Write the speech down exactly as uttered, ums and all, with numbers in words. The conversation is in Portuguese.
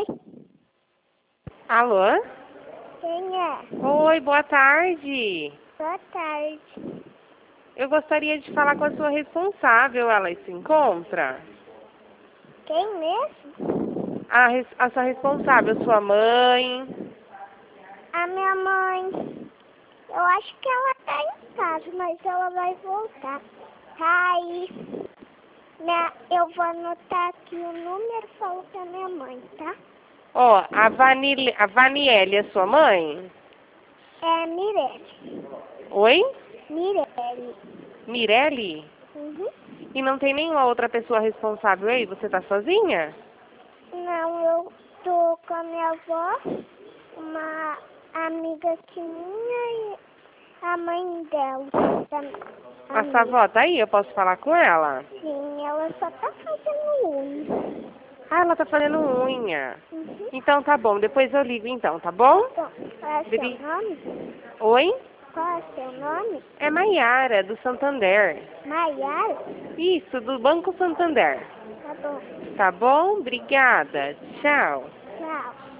Oi? Alô? Quem é? Oi, boa tarde. Boa tarde. Eu gostaria de falar com a sua responsável. Ela se encontra? Quem mesmo? A, res- a sua responsável, sua mãe. A minha mãe. Eu acho que ela tá em casa, mas ela vai voltar. Tá aí. Minha, eu vou anotar aqui o número e falo pra minha mãe, tá? Ó, a, Vanile, a Vaniele é sua mãe? É Mirelle. Oi? Mirelle. Mirelle? Uhum. E não tem nenhuma outra pessoa responsável aí? Você tá sozinha? Não, eu tô com a minha avó, uma amiga que minha e a mãe dela. Da A sua amiga. avó tá aí? Eu posso falar com ela? Sim, ela só tá fazendo unha. Ah, ela tá fazendo unha. Uhum. Então tá bom, depois eu ligo então, tá bom? Bom, qual é Bri- seu nome? Oi? Qual é seu nome? É Maiara, do Santander. Maiara? Isso, do Banco Santander. Tá bom. Tá bom? Obrigada. Tchau. Tchau.